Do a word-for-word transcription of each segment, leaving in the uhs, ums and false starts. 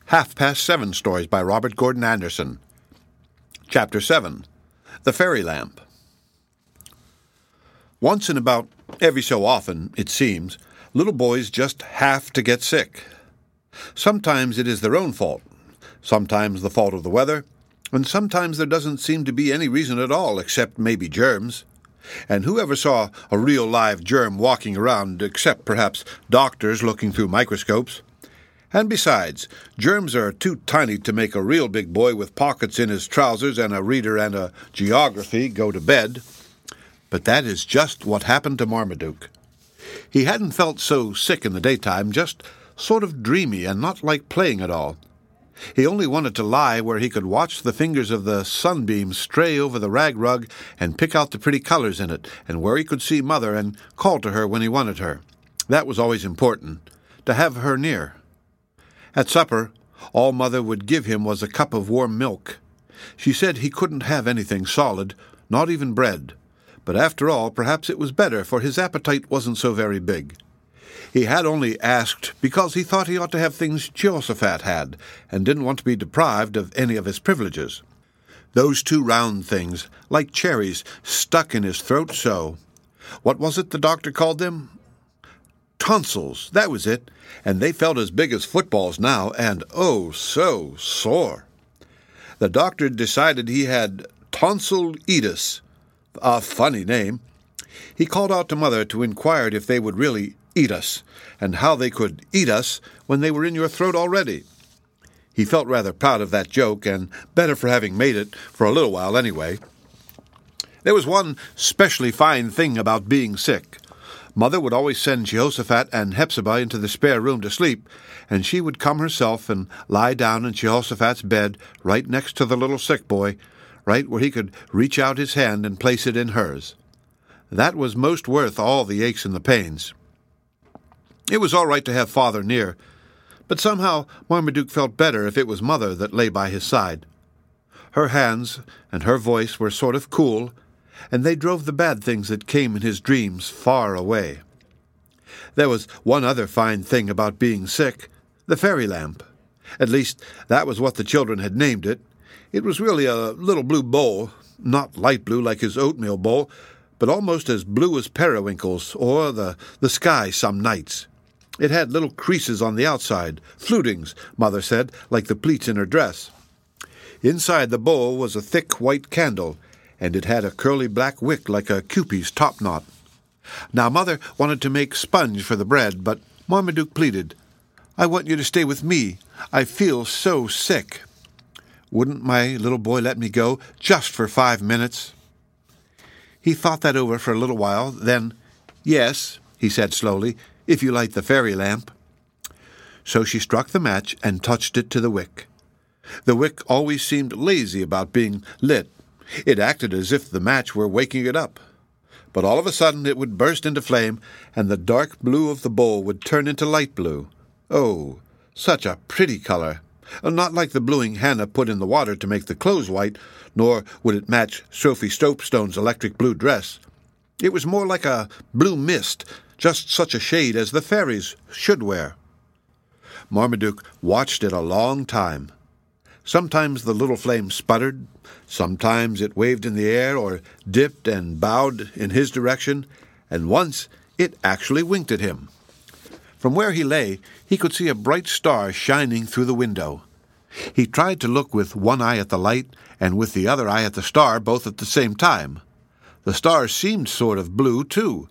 Half Past Seven Stories by Robert Gordon Anderson. Chapter seven. The Fairy Lamp. Once in about every so often, it seems, little boys just have to get sick. Sometimes it is their own fault, sometimes the fault of the weather, and sometimes there doesn't seem to be any reason at all except maybe germs. And whoever saw a real live germ walking around, except perhaps doctors looking through microscopes? And besides, germs are too tiny to make a real big boy with pockets in his trousers and a reader and a geography go to bed. But that is just what happened to Marmaduke. He hadn't felt so sick in the daytime, just sort of dreamy and not like playing at all. He only wanted to lie where he could watch the fingers of the sunbeams stray over the rag rug and pick out the pretty colors in it, and where he could see Mother and call to her when he wanted her. That was always important, to have her near. At supper, all Mother would give him was a cup of warm milk. She said he couldn't have anything solid, not even bread. But after all, perhaps it was better, for his appetite wasn't so very big. He had only asked because he thought he ought to have things Jehoshaphat had, and didn't want to be deprived of any of his privileges. Those two round things, like cherries, stuck in his throat so. What was it the doctor called them? Tonsils, that was it, and they felt as big as footballs now, and oh, so sore. The doctor decided he had tonsillitis, a funny name. He called out to Mother to inquire if they would really eat us, and how they could eat us when they were in your throat already. He felt rather proud of that joke, and better for having made it, for a little while anyway. There was one specially fine thing about being sick. Mother would always send Jehoshaphat and Hepzibah into the spare room to sleep, and she would come herself and lie down in Jehoshaphat's bed right next to the little sick boy, right where he could reach out his hand and place it in hers. That was most worth all the aches and the pains. It was all right to have Father near, but somehow Marmaduke felt better if it was Mother that lay by his side. Her hands and her voice were sort of cool, and they drove the bad things that came in his dreams far away. There was one other fine thing about being sick, the fairy lamp. At least, that was what the children had named it. It was really a little blue bowl, not light blue like his oatmeal bowl, but almost as blue as periwinkles, or the, the sky some nights. It had little creases on the outside, flutings, Mother said, like the pleats in her dress. Inside the bowl was a thick white candle, and it had a curly black wick like a Kewpie's topknot. Now Mother wanted to make sponge for the bread, but Marmaduke pleaded, "I want you to stay with me. I feel so sick." Wouldn't my little boy let me go, just for five minutes? He thought that over for a little while, then, "Yes," he said slowly, "if you light the fairy lamp." So she struck the match and touched it to the wick. The wick always seemed lazy about being lit. It acted as if the match were waking it up. But all of a sudden it would burst into flame, and the dark blue of the bowl would turn into light blue. Oh, such a pretty color! Not like the bluing Hannah put in the water to make the clothes white, nor would it match Sophie Stopestone's electric blue dress. It was more like a blue mist, just such a shade as the fairies should wear. Marmaduke watched it a long time. Sometimes the little flame sputtered, sometimes it waved in the air or dipped and bowed in his direction, and once it actually winked at him. From where he lay, he could see a bright star shining through the window. He tried to look with one eye at the light and with the other eye at the star, both at the same time. The star seemed sort of blue, too.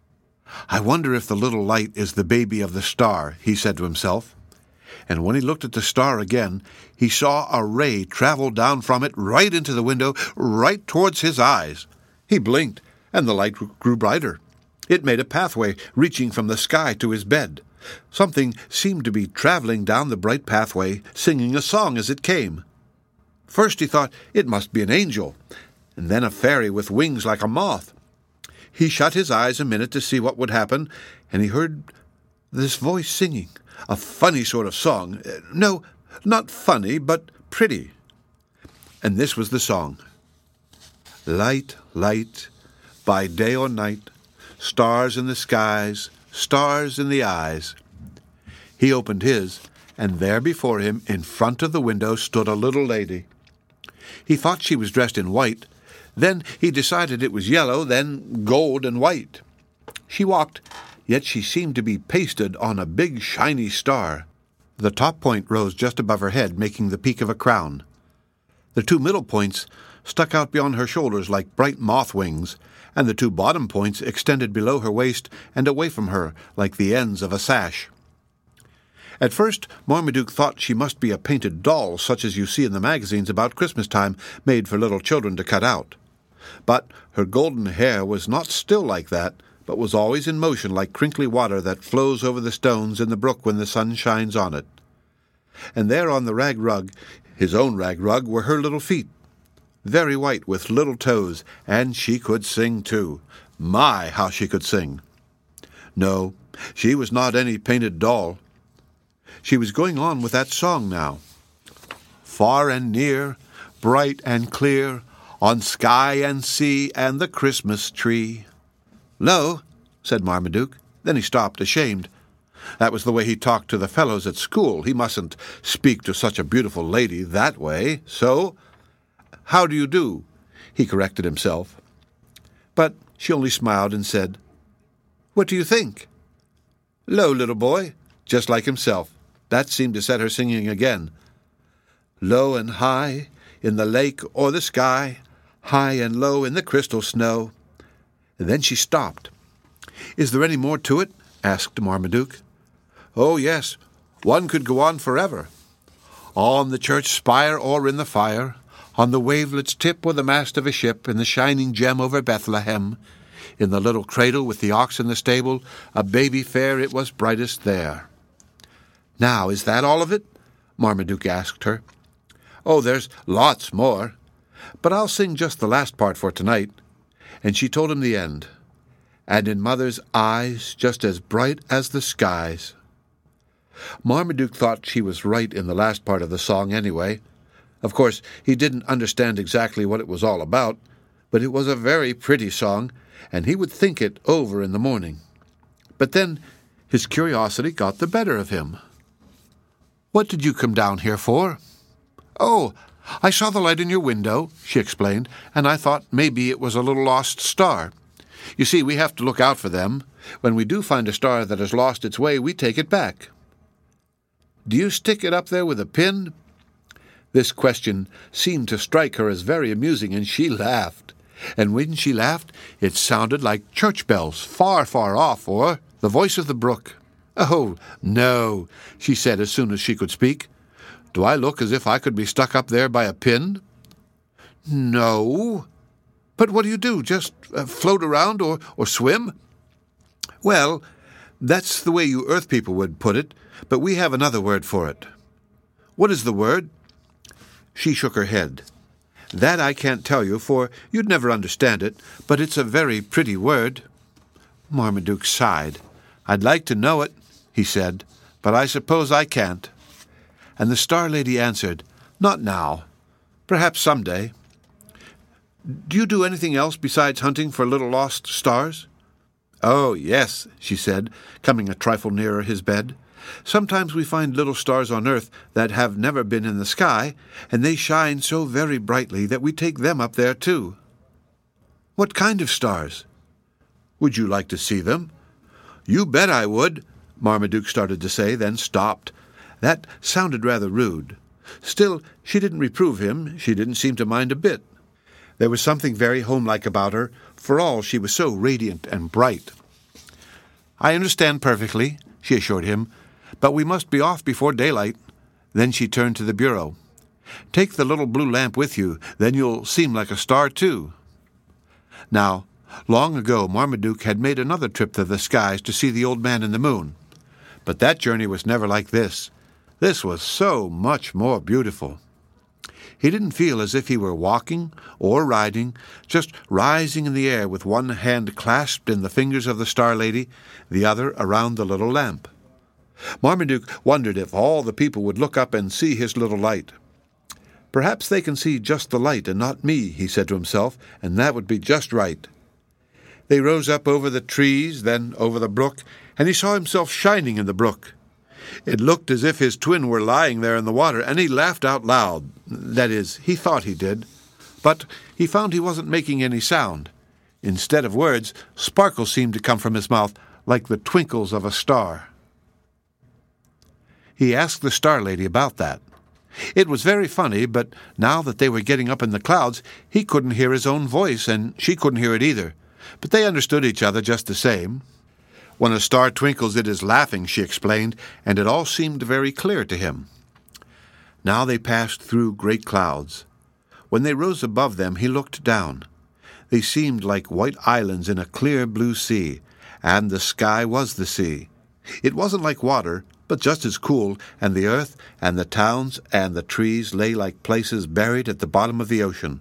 "I wonder if the little light is the baby of the star," he said to himself. And when he looked at the star again, he saw a ray travel down from it right into the window, right towards his eyes. He blinked, and the light grew brighter. It made a pathway reaching from the sky to his bed. Something seemed to be traveling down the bright pathway, singing a song as it came. First he thought it must be an angel, and then a fairy with wings like a moth. He shut his eyes a minute to see what would happen, and he heard this voice singing, a funny sort of song. No, not funny, but pretty. And this was the song. "Light, light, by day or night, stars in the skies, stars in the eyes." He opened his, and there before him, in front of the window, stood a little lady. He thought she was dressed in white. Then he decided it was yellow, then gold and white. She walked, yet she seemed to be pasted on a big shiny star. The top point rose just above her head, making the peak of a crown. The two middle points stuck out beyond her shoulders like bright moth wings, and the two bottom points extended below her waist and away from her like the ends of a sash. At first, Marmaduke thought she must be a painted doll, such as you see in the magazines about Christmas time, made for little children to cut out. But her golden hair was not still like that, but was always in motion like crinkly water that flows over the stones in the brook when the sun shines on it. And there on the rag rug, his own rag rug, were her little feet, very white with little toes, and she could sing too. My, how she could sing! No, she was not any painted doll. She was going on with that song now. Far and near, bright and clear, on sky and sea and the Christmas tree. "Lo," said Marmaduke. Then he stopped, ashamed. That was the way he talked to the fellows at school. He mustn't speak to such a beautiful lady that way. So, "How do you do?" he corrected himself. But she only smiled and said, "What do you think?" "Lo, little boy," just like himself. That seemed to set her singing again. "Low and high, in the lake or the sky, high and low in the crystal snow." And then she stopped. "Is there any more to it?" asked Marmaduke. "Oh, yes, one could go on forever. On the church spire or in the fire, on the wavelet's tip or the mast of a ship, in the shining gem over Bethlehem, in the little cradle with the ox in the stable, a baby fair, it was brightest there." "Now, is that all of it?" Marmaduke asked her. "Oh, there's lots more, but I'll sing just the last part for tonight." And she told him the end. "And in mother's eyes, just as bright as the skies." Marmaduke thought she was right in the last part of the song anyway. Of course, he didn't understand exactly what it was all about, but it was a very pretty song, and he would think it over in the morning. But then his curiosity got the better of him. "What did you come down here for?" "Oh, I saw the light in your window," she explained, "and I thought maybe it was a little lost star. You see, we have to look out for them. When we do find a star that has lost its way, we take it back." "Do you stick it up there with a pin?" This question seemed to strike her as very amusing, and she laughed. And when she laughed, it sounded like church bells, far, far off, or the voice of the brook. "Oh, no," she said as soon as she could speak. "Do I look as if I could be stuck up there by a pin?" "No. But what do you do? Just uh, float around or, or swim?" "Well, that's the way you Earth people would put it, but we have another word for it." "What is the word?" She shook her head. "That I can't tell you, for you'd never understand it, but it's a very pretty word." Marmaduke sighed. "I'd like to know it," he said, "but I suppose I can't." And the Star Lady answered, "Not now. Perhaps some day." "Do you do anything else besides hunting for little lost stars?" "Oh, yes," she said, coming a trifle nearer his bed. "Sometimes we find little stars on Earth that have never been in the sky, and they shine so very brightly that we take them up there too." "What kind of stars?" "Would you like to see them?" "You bet I would," Marmaduke started to say, then stopped. That sounded rather rude. Still, she didn't reprove him. She didn't seem to mind a bit. There was something very homelike about her, for all she was so radiant and bright. "I understand perfectly," she assured him, "but we must be off before daylight." Then she turned to the bureau. "Take the little blue lamp with you, then you'll seem like a star too." Now, long ago Marmaduke had made another trip to the skies to see the Old Man in the Moon. But that journey was never like this. This was so much more beautiful. He didn't feel as if he were walking or riding, just rising in the air with one hand clasped in the fingers of the Star Lady, the other around the little lamp. Marmaduke wondered if all the people would look up and see his little light. "Perhaps they can see just the light and not me," he said to himself, "and that would be just right." They rose up over the trees, then over the brook, and he saw himself shining in the brook. It looked as if his twin were lying there in the water, and he laughed out loud. That is, he thought he did. But he found he wasn't making any sound. Instead of words, sparkles seemed to come from his mouth like the twinkles of a star. He asked the Star Lady about that. It was very funny, but now that they were getting up in the clouds, he couldn't hear his own voice, and she couldn't hear it either. But they understood each other just the same. When a star twinkles, it is laughing, she explained, and it all seemed very clear to him. Now they passed through great clouds. When they rose above them, he looked down. They seemed like white islands in a clear blue sea, and the sky was the sea. It wasn't like water, but just as cool, and the earth and the towns and the trees lay like places buried at the bottom of the ocean.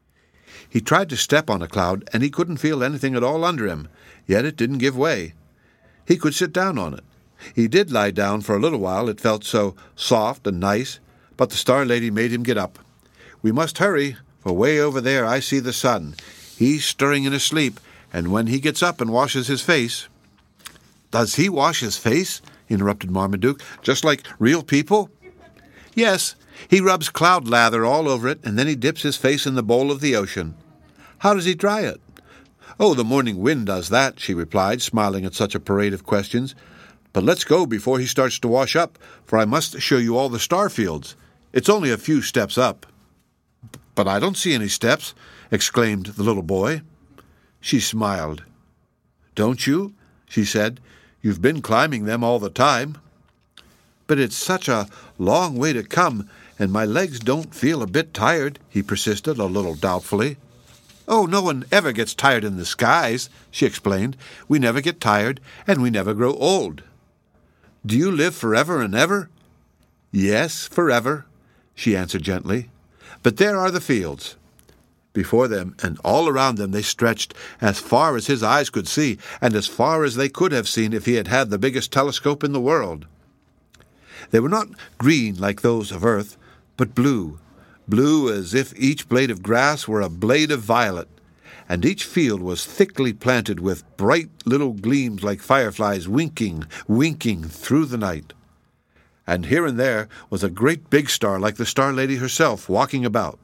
He tried to step on a cloud, and he couldn't feel anything at all under him, yet it didn't give way. He could sit down on it. He did lie down for a little while, it felt so soft and nice, but the Star Lady made him get up. "We must hurry, for way over there I see the sun. He's stirring in his sleep, and when he gets up and washes his face—" "Does he wash his face?" interrupted Marmaduke. "Just like real people?" "Yes, he rubs cloud lather all over it, and then he dips his face in the bowl of the ocean." "How does he dry it?" "Oh, the morning wind does that," she replied, smiling at such a parade of questions. "But let's go before he starts to wash up, for I must show you all the star fields. It's only a few steps up." "But I don't see any steps," exclaimed the little boy. She smiled. "Don't you?" she said. "You've been climbing them all the time." "But it's such a long way to come, and my legs don't feel a bit tired," he persisted, a little doubtfully. "Oh, no one ever gets tired in the skies," she explained. "We never get tired, and we never grow old." "Do you live forever and ever?" "Yes, forever," she answered gently. "But there are the fields." Before them and all around them they stretched as far as his eyes could see, and as far as they could have seen if he had had the biggest telescope in the world. They were not green like those of Earth, but blue, blue as if each blade of grass were a blade of violet, and each field was thickly planted with bright little gleams like fireflies winking, winking through the night. And here and there was a great big star like the Star Lady herself walking about.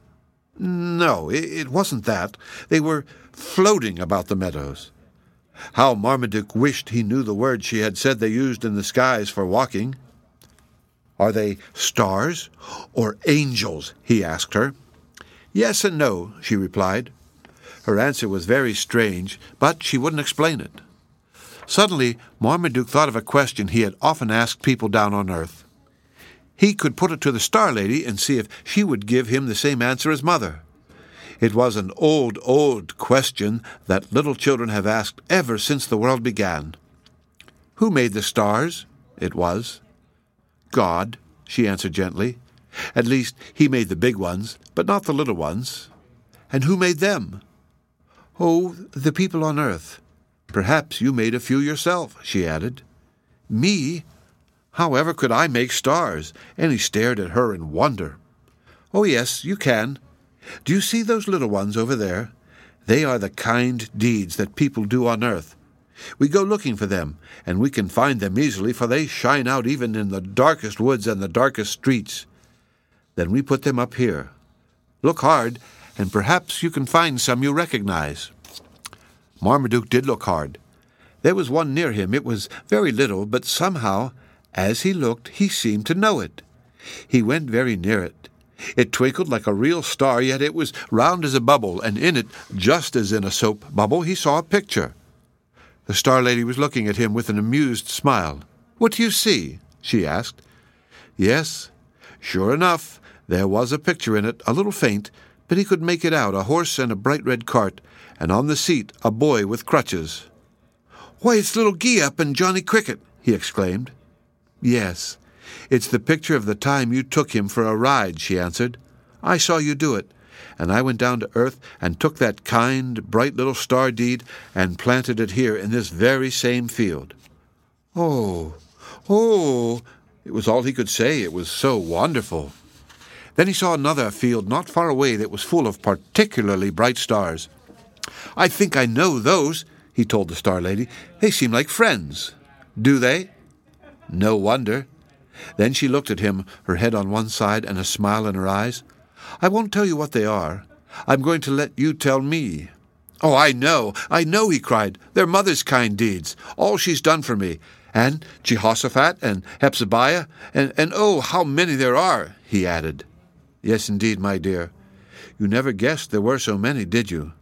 No, it wasn't that. They were floating about the meadows. How Marmaduke wished he knew the word she had said they used in the skies for walking. "Are they stars or angels?" he asked her. "Yes and no," she replied. Her answer was very strange, but she wouldn't explain it. Suddenly, Marmaduke thought of a question he had often asked people down on Earth. He could put it to the Star Lady and see if she would give him the same answer as Mother. It was an old, old question that little children have asked ever since the world began. "Who made the stars?" it was. "God," she answered gently. "At least, he made the big ones, but not the little ones." "And who made them?" "Oh, the people on Earth. Perhaps you made a few yourself," she added. "Me? However could I make stars?" And he stared at her in wonder. "Oh, yes, you can. Do you see those little ones over there? They are the kind deeds that people do on Earth. We go looking for them, and we can find them easily, for they shine out even in the darkest woods and the darkest streets. Then we put them up here. Look hard, and perhaps you can find some you recognize." Marmaduke did look hard. There was one near him. It was very little, but somehow, as he looked, he seemed to know it. He went very near it. It twinkled like a real star, yet it was round as a bubble, and in it, just as in a soap bubble, he saw a picture. The Star Lady was looking at him with an amused smile. "What do you see?" she asked. Yes, sure enough, there was a picture in it, a little faint, but he could make it out, a horse and a bright red cart, and on the seat a boy with crutches. "Why, it's little Geeup and Johnny Cricket!" he exclaimed. "Yes, it's the picture of the time you took him for a ride," she answered. "I saw you do it, and I went down to Earth and took that kind, bright little star deed and planted it here in this very same field." "Oh, oh," it was all he could say. It was so wonderful. Then he saw another field not far away that was full of particularly bright stars. "I think I know those," he told the Star Lady. "They seem like friends." "Do they?" "No wonder. Then she looked at him, her head on one side and a smile in her eyes. "I won't tell you what they are. I'm going to let you tell me." "Oh, I know, I know," he cried. "They're Mother's kind deeds, all she's done for me. And Jehoshaphat and Hepzebiah, and, and oh, how many there are," he added. "Yes, indeed, my dear. You never guessed there were so many, did you?"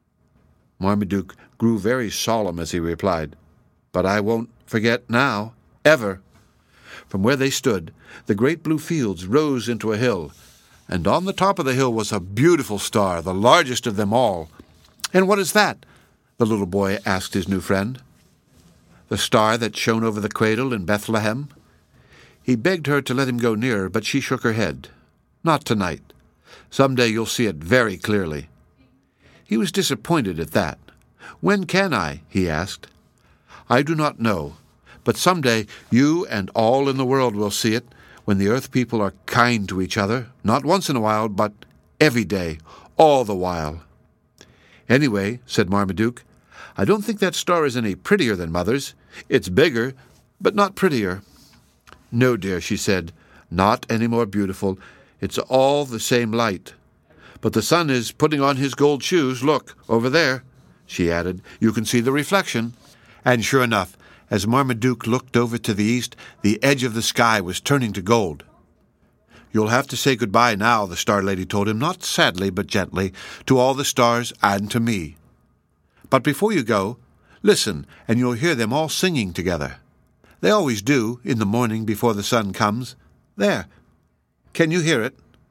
Marmaduke grew very solemn as he replied, "But I won't forget now, ever." From where they stood, the great blue fields rose into a hill, and on the top of the hill was a beautiful star, the largest of them all. "And what is that?" the little boy asked his new friend. "The star that shone over the cradle in Bethlehem." He begged her to let him go nearer, but she shook her head. "Not tonight. Some day you'll see it very clearly." He was disappointed at that. "When can I?" he asked. "I do not know, but some day you and all in the world will see it, when the earth people are kind to each other, not once in a while, but every day, all the while." "Anyway," said Marmaduke, "I don't think that star is any prettier than Mother's. It's bigger, but not prettier." "No, dear," she said, "not any more beautiful. It's all the same light. But the sun is putting on his gold shoes. Look, over there," she added. "You can see the reflection." And sure enough, as Marmaduke looked over to the east, the edge of the sky was turning to gold. "You'll have to say goodbye now," the Star Lady told him, not sadly but gently, "to all the stars and to me. But before you go, listen, and you'll hear them all singing together. They always do, in the morning before the sun comes. There. Can you hear it?"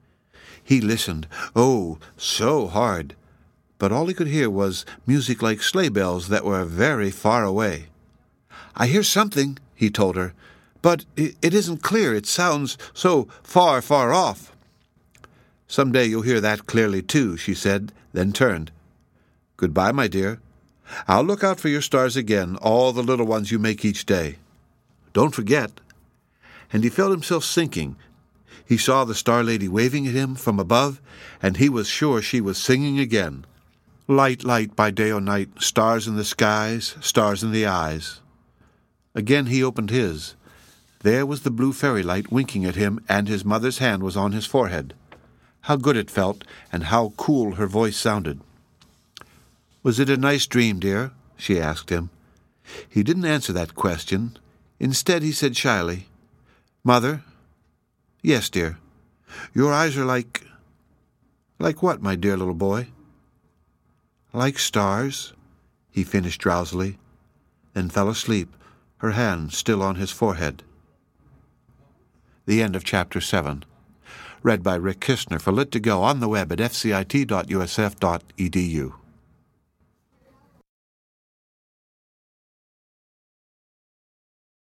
He listened, oh, so hard, but all he could hear was music like sleigh bells that were very far away. "I hear something," he told her, "but it, it isn't clear. It sounds so far, far off." "Some day you'll hear that clearly too," she said, then turned. "Goodbye, my dear. I'll look out for your stars again, all the little ones you make each day. Don't forget." And he felt himself sinking. He saw the Star Lady waving at him from above, and he was sure she was singing again. "Light, light by day or night, stars in the skies, stars in the eyes." Again he opened his. There was the blue fairy light winking at him, and his mother's hand was on his forehead. How good it felt, and how cool her voice sounded. "Was it a nice dream, dear?" she asked him. He didn't answer that question. Instead he said shyly, "Mother?" "Yes, dear. Your eyes are like—" "Like what, my dear little boy?" "Like stars," he finished drowsily, then fell asleep, her hand still on his forehead. The end of Chapter seven. Read by Rick Kistner for Lit to Go on the web at f c i t dot u s f dot e d u.